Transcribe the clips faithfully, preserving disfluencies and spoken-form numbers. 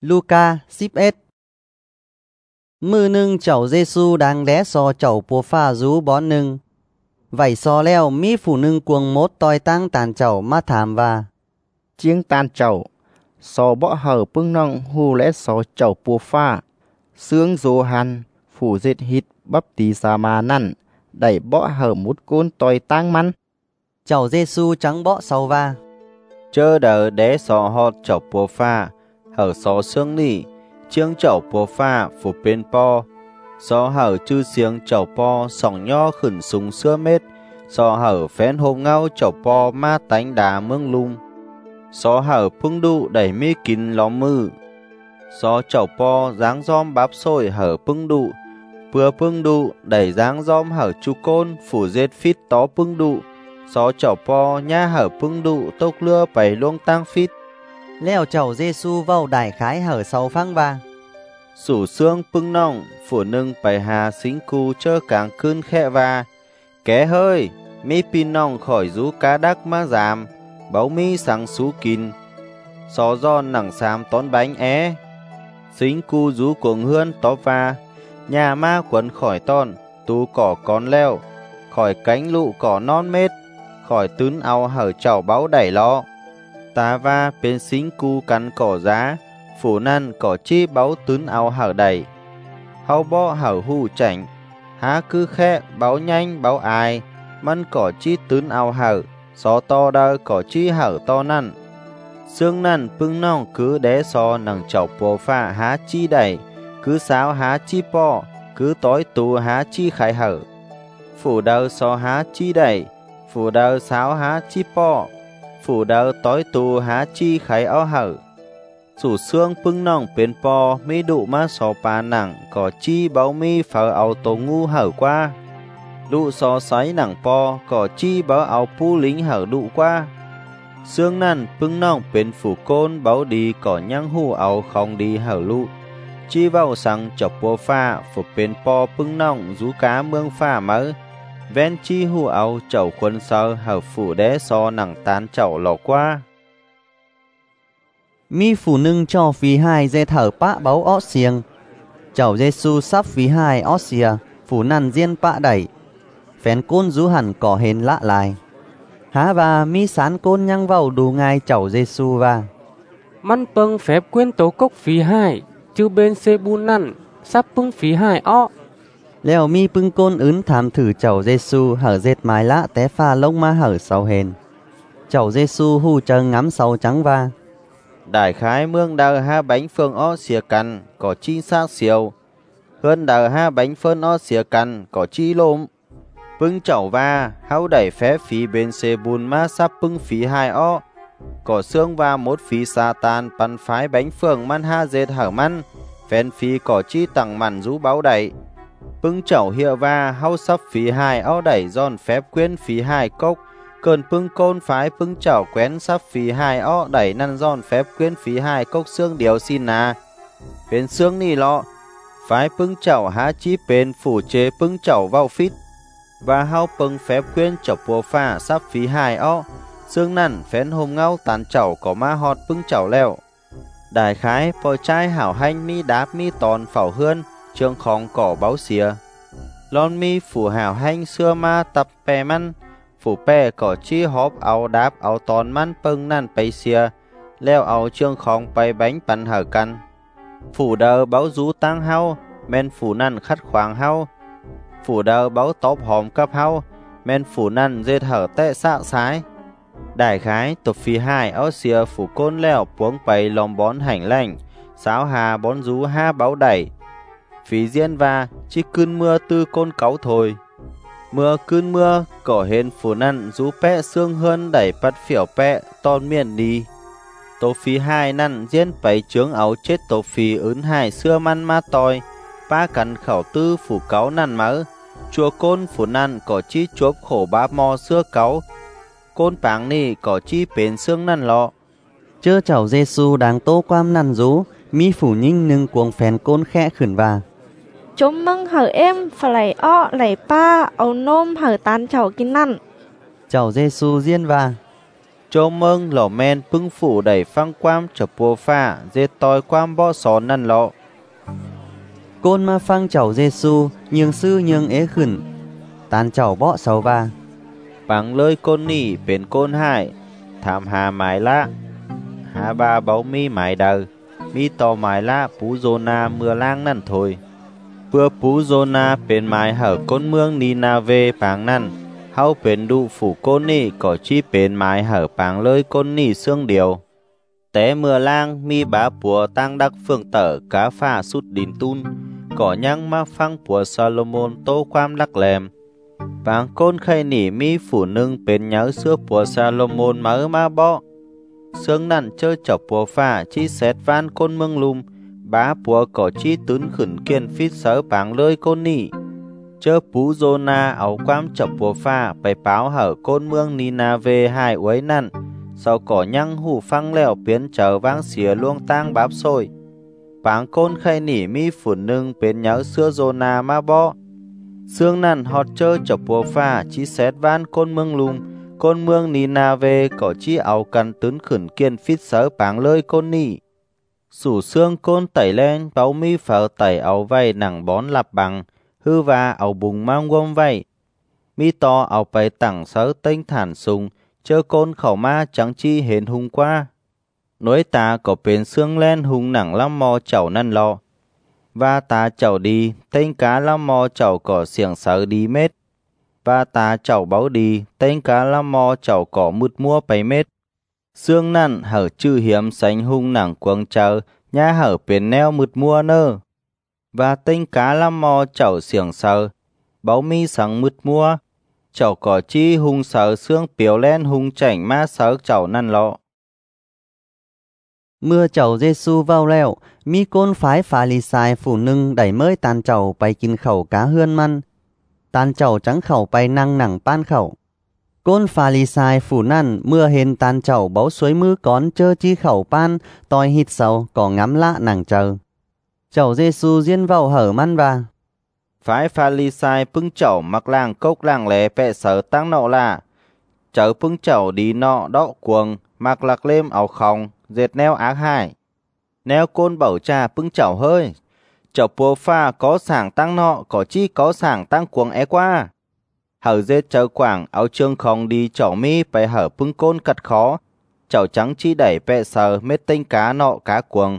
Luca ship ết. Mư nưng chậu Giêsu đang đé so chậu bùa pha rú bón nưng. Vậy so leo mi phụ nưng cuồng mốt toi tăng tàn chậu ma thảm và. Chiếng tan chậu, so bó hở bưng nông hù lẽ so chậu bùa pha. Sướng dô hàn, phủ dệt hít bắp tí xa mà năn, đẩy bó hở mút côn toi tăng mắn. Chậu Giêsu trắng bó sau va. Chơ đờ đé so hot chậu bùa pha, hở so sương nỉ, chiếng chậu bùa pha phủ bên po. So hở chư siêng chậu po sòng nho khẩn súng xưa mết, so hở phén hộp ngao chậu po ma tánh đá mương lung. So hở pưng đụ đẩy mi kín ló mư. So chậu po dáng giom bắp sôi hở pưng đụ, bừa pưng đụ đẩy dáng giom hở chu côn phủ dết phít tó pưng đụ. So chậu po nha hở pưng đụ tốc lưa bày luông tăng phít. Leo chậu Giêsu vào đại khái hở sau phăng va. Sủ xương pưng nọng phủ nưng bày hà xính cu chơ càng cơn khẽ va. Ké hơi mi pin nọng khỏi rú cá đắc ma giảm, báu mi sáng xú kín. So giòn nặng xám tón bánh é. Xính cu rú cuồng hươn tó va. Nhà ma quấn khỏi ton, tú cỏ con leo, khỏi cánh lụ cỏ non mết, khỏi tún ao hở chảo báo đẩy lo. Tá va bên xính cu cắn cỏ giá, phủ năn cỏ chi báo tún ao hở đẩy. Hau bó hở hù chảnh, há cứ khe báo nhanh báo ai, mân cỏ chi tún ao hở, xó to đơ cỏ chi hở to năn. Sương năn pưng nong cứ đé so nằng chảo bồ pha há chi đẩy, cứ sáo há chi po, cứ tối tù há chi khải hở. Phủ đơ so há chi đẩy, phủ đơ sáo há chi po, phủ đơ tối tù há chi khải áo hở. Sủ xương pưng nong bên po mi đụ ma so pa nặng có chi báo mi phở áo tổ ngu hở qua. Đụ so xoáy nặng po có chi báo áo pu lính hở đụ qua. Sương năn pưng nong bên phủ côn báo đi có nhang hù áo không đi hở lụ. Chi vào sang chọc bố pha phủ bên po pưng nong rú cá mương pha mỡ. Ven chi hù áo chậu khuôn sơ hở phủ đế so nặng tán chậu lọ qua. Mi phụ nưng cho phí hai dê thở bạ báo ót xiềng. Chậu Giêsu sắp phí hai ót xìa, phủ năn diên bạ đẩy. Phén côn rú hẳn có hên lạ lại. Há và mi sán côn nhăng vào đủ ngay chậu Giêsu và. Măn pâng phép quyên tố cốc phí hai, chứ bên xê bu năn, sắp pưng phí hai ó. Leo mi pưng côn ứng thám thử chậu Giêsu hở dệt mái lạ té pha lông ma hở sau hền. Chậu Giêsu hù chờ ngắm sau trắng va. Đại khái mương đờ ha bánh phương ó xìa cằn, có chi xác siêu. Hơn đờ ha bánh phân ó xìa cằn, có chi lôm. Pưng chậu va, háo đẩy phép phí bên xê bùn ma sắp pưng phí hai ó. Có xương va một phí sa tan bắn phái bánh phương man ha dệt hở măn. Phén phí có chi tặng mặn rú báo đẩy. Pưng chậu hiệu va, háo sắp phí hai ó đẩy giòn phép quyên phí hai cốc. Cơn pưng côn phái pưng chảo quén sắp phí hai ó đẩy năn giòn phép quyên phí hai cốc xương điều xin à. Bên xương nì lọ, phái pưng chảo há chi bên phủ chế pưng chảo vào phít. Và hao pưng phép quyên chọc bùa pha sắp phí hai ó, xương năn phén hôm ngao tàn chảo có ma họt pưng chảo leo. Đại khái bò trai hảo hanh mi đáp mi tòn phảo hươn, trương khóng cỏ báo xìa. Lon mi phủ hảo hanh xưa ma tập bè măn. Phủ bè có chi hốp áo đáp áo tòn măn pưng năn bay xìa, leo áo trương khóng bay bánh bắn hở căn. Phủ đờ báo rú tăng hao, men phủ năn khắt khoáng hao. Phủ đờ báo tốp hòm cấp hao, men phủ năn dệt hở tệ sạc sái. Đại khái tục phí hai áo xìa phủ côn leo buông bay lòng bón hành lành, sáo hà bón rú ha báo đẩy. Phí diên va, chi cơn mưa tư côn cáu thôi. Mưa cơn mưa, cỏ hên phủ năn rú pẹ xương hơn đẩy bắt phiểu pẹ, ton miền đi. Tổ phí hai năn diên bấy trướng áo chết tổ phí ứng hai xưa măn ma toi, ba cắn khảo tư phủ cáu năn mỡ, chùa côn phủ năn có chi chuốc khổ bá mò xưa cáu, côn báng nì có chi bến xương năn lọ. Chơ chậu Giêsu đang tô quam năn rú, mi phủ nhinh nâng cuồng phèn côn khẽ khẩn va. Chúng mừng hở em phải lấy ọ lấy pa áo nôm hở tán chậu kín năn. Chậu Giêsu diên va. Chô mương lò men pưng phủ đẩy phăng quam chập bùa pha dê tòi quam bó xó năn lọ. Côn ma phăng chầu Giêsu nhường sư nhường ế khẩn. Tàn chầu bó sầu va. Bằng lơi côn nỉ bên côn hại. Thảm hà mái lá. Hà ba báu mi mái đờ. Mi tò mái lá pú dô na mưa lang năn thôi. Bữa pú dô na bên mái hở côn mương ni na về bảng năn. Hau bên đu phủ côn nỉ có chi bên mái hở bảng lơi côn nỉ xương điều. Té mưa lang mi bá bùa tăng đắc phương tở cá phà sút đín tun. Có nhăng ma phăng của Salomon tô quam đắc lèm. Bảng côn khay nỉ mi phủ nâng bên nhớ xưa của Salomon mớ ma bó. Sương nặn chơi chọc bùa phà chi xét van côn mương lùm. Bá bùa có chi tún khẩn kiên phít sớ bảng lơi côn nỉ. Chơ pú Zona áo quam chọc bùa phà bày báo hở côn mương Ninave hai uấy nặn. Sau có nhăng hủ phăng lèo biến trở vang xìa luông tang báp xôi. Bảng côn khay nỉ mi phủ nâng bên nhớ xưa Zona ma bó. Sương nặn họt chơ chọc bùa phà chi xét van côn mương lùm. Côn mương Ninave có chi áo cần tún khẩn kiên phít sớ bảng lơi côn nỉ. Sủ xương côn tẩy lên báo mi phở tẩy áo vay nặng bón lạp bằng. Hư và áo bùng mang gom vay. Mi to áo bày tặng sớ tinh thản sùng. Chơ côn khẩu ma chẳng chi hến hung qua. Nói ta có bên xương lên hung nặng lắm mò chảo năn lọ. Và ta chảo đi, tên cá lắm mò chảo có xiềng sớ đi mết. Và ta chảo báo đi, tên cá lắm mò chảo có mứt mua bày mết. Xương năn hở chư hiểm sánh hung nặng quăng chờ, nhá hở bên neo mứt mua nơ. Và tên cá lắm mò chảo xiềng sớ, báo mi sáng mứt mua. Chảo có chi hung sớ xương biểu lên hung chảnh ma sớ chảo năn lọ. Mưa chầu Giêsu vào lẹo, mi côn phái phá lì xài phủ nâng đẩy mới tàn chầu bày kín khẩu cá hươn măn. Tàn chầu trắng khẩu bày năng nặng pan khẩu. Côn phá lì xài phủ năn mưa hên tàn chầu báu suối mưa cón chơ chi khẩu pan, toi hít sầu có ngắm lạ nặng chờ. Chầu Giêsu diên vào hở măn và. Phái pha ly sai pưng chậu mặc làng cốc làng lẻ pẹ sở tăng nọ là. Chở pưng chậu đi nọ đọ cuồng, mặc lạc lêm áo khòng, dệt neo ác hại. Neo côn bảo trà pưng chậu hơi. Chậu bùa pha có sảng tăng nọ, có chi có sảng tăng cuồng é qua. Hở dệt chở quảng áo trương khòng đi chậu mi bày hở pưng côn cật khó. Chậu trắng chi đẩy pẹ sở mết tinh cá nọ cá cuồng.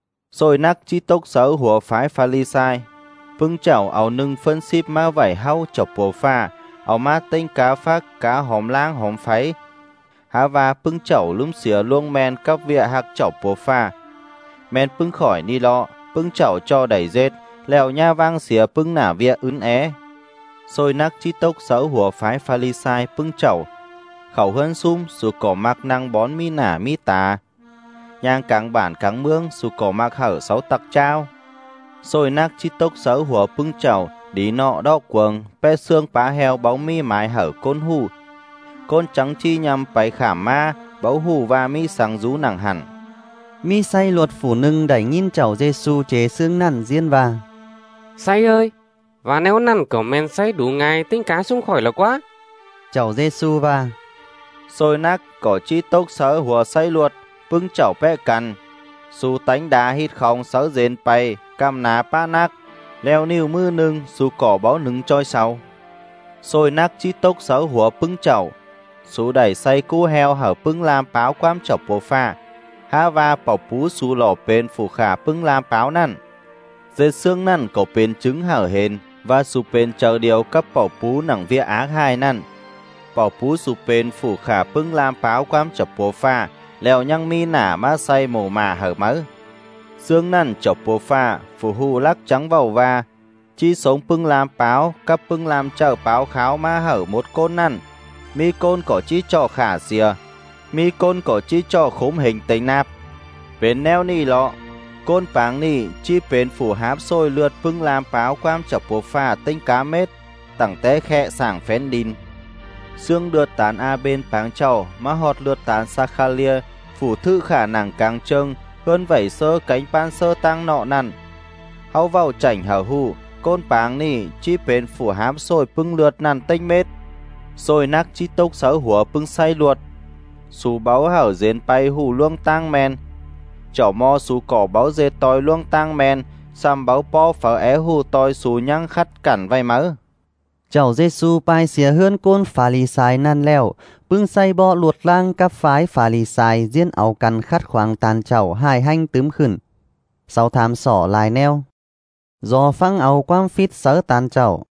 Rồi nắc chi tốc sở hùa phái pha ly sai. Pưng chảo áo nâng phân xếp ma vải hao chọc bồ pha, áo ma tinh cá phát cá hóm lang hóm pháy. Há và pưng chảo lúm xỉa luông men cấp vịa hạc chọc bồ pha. Men pưng khỏi ni lọ, pưng chảo cho đẩy dết, lèo nha vang xỉa pưng nả vịa ướn é. Rồi nắc chi tốc sở hùa phái pha ly sai pưng chảo. Khẩu hơn sum dù cỏ mạc năng bón mi nả mi tà. Nhang cáng bản cáng mương dù cỏ mạc hở sáu tặc trao. Rồi nắc chi tốc sở hùa pưng chảo, đi nọ đọ quần, pe xương pá heo báo mi mái hở côn hù. Côn trắng chi nhằm bày khảm ma, báo hù và mi sáng rú nặng hẳn. Mi say luật phủ nâng đẩy nhìn chầu Giêsu chế xương nằn diên và. Say ơi, và nếu nằn cỏ men say đủ ngày tính cá sung khỏi là quá. Chầu Giêsu và. Rồi nắc có chi tốc sở hùa say luật, pưng chảo pe cằn. Su tánh đá hít không sở dên bay, cam ná pa nắc, leo niu mưa nâng, su cỏ báo nâng trôi sau. Rồi nắc chi tốc sở hùa pưng chảo, su đẩy say cú heo hở pưng làm báo quam chọc bồ pha. Há va bảo pú su lò bên phủ khả pưng làm báo năn. Dệt xương năn có bên trứng hở hên, và su bên chờ điều cấp bảo pú nặng vía ác hai năn. Bảo pú su bên phủ khả pưng làm báo quam chọc bồ pha, lèo nhăng mi nả má say mồ mà hở mớ. Xương năn chọc bồ pha, phủ hù lắc trắng vào va. Chi sống pưng làm báo, cấp pưng làm chờ báo kháo má hở một côn năn. Mi côn có chi cho khả xìa, mi côn có chi cho khốm hình tình nạp. Bên neo ni lọ, côn báng ni chi bên phủ háp xôi lượt pưng làm báo quam chọc bồ pha tinh cá mết, tẳng té khẽ sảng phén đinh. Xương lượt tán a bên báng chầu, má họt lượt tán sa kha lia, phủ thư khả năng càng trưng, hơn vẩy sơ cánh pan sơ tăng nọ nằn. Hau vào chảnh hở hù, côn báng ni chi bên phủ hám xôi pưng lượt nằn tinh mết. Xôi nắc chi tốc sở hùa pưng say luột. Sú báo hảo dến bay hù luông tang men. Chảo mò sú cỏ báo dê toi luông tang men. Xăm báo po phở é hù toi sú nhăng khắt cản vai mớ. Chảo Giê-xu pai xìa hươn côn phà lì xài nan leo. Bưng say bọ luột lang cắp phái phà lì xài diên áo căn khắt khoáng tàn chảo hai hanh tướm khửn. Sau tham sỏ lại neo. Do phăng áo quam phít sớ tàn chảo.